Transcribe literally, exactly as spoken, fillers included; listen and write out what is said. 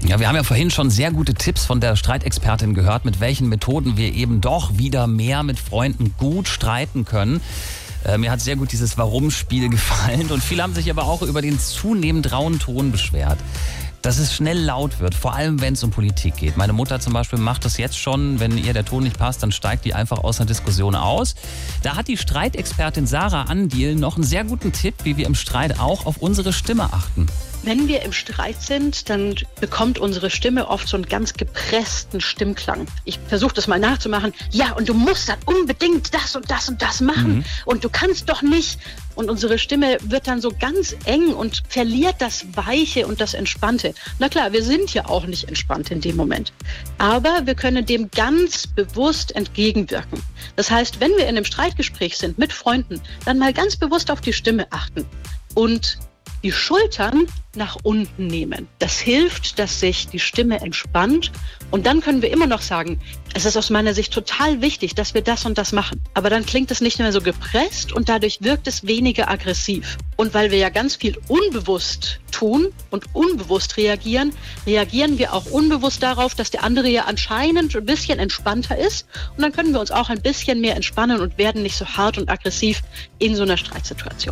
Ja, wir haben ja vorhin schon sehr gute Tipps von der Streitexpertin gehört, mit welchen Methoden wir eben doch wieder mehr mit Freunden gut streiten können. Äh, mir hat sehr gut dieses Warum-Spiel gefallen und viele haben sich aber auch über den zunehmend rauen Ton beschwert. Dass es schnell laut wird, vor allem wenn es um Politik geht. Meine Mutter zum Beispiel macht das jetzt schon, wenn ihr der Ton nicht passt, dann steigt die einfach aus einer Diskussion aus. Da hat die Streitexpertin Sarah Andiel noch einen sehr guten Tipp, wie wir im Streit auch auf unsere Stimme achten. Wenn wir im Streit sind, dann bekommt unsere Stimme oft so einen ganz gepressten Stimmklang. Ich versuche das mal nachzumachen. Ja, und du musst dann unbedingt das und das und das machen. Mhm. Und du kannst doch nicht. Und unsere Stimme wird dann so ganz eng und verliert das Weiche und das Entspannte. Na klar, wir sind ja auch nicht entspannt in dem Moment. Aber wir können dem ganz bewusst entgegenwirken. Das heißt, wenn wir in einem Streitgespräch sind mit Freunden, dann mal ganz bewusst auf die Stimme achten. Und die Schultern nach unten nehmen. Das hilft, dass sich die Stimme entspannt und dann können wir immer noch sagen, es ist aus meiner Sicht total wichtig, dass wir das und das machen. Aber dann klingt es nicht mehr so gepresst und dadurch wirkt es weniger aggressiv. Und weil wir ja ganz viel unbewusst tun und unbewusst reagieren, reagieren wir auch unbewusst darauf, dass der andere ja anscheinend ein bisschen entspannter ist und dann können wir uns auch ein bisschen mehr entspannen und werden nicht so hart und aggressiv in so einer Streitsituation.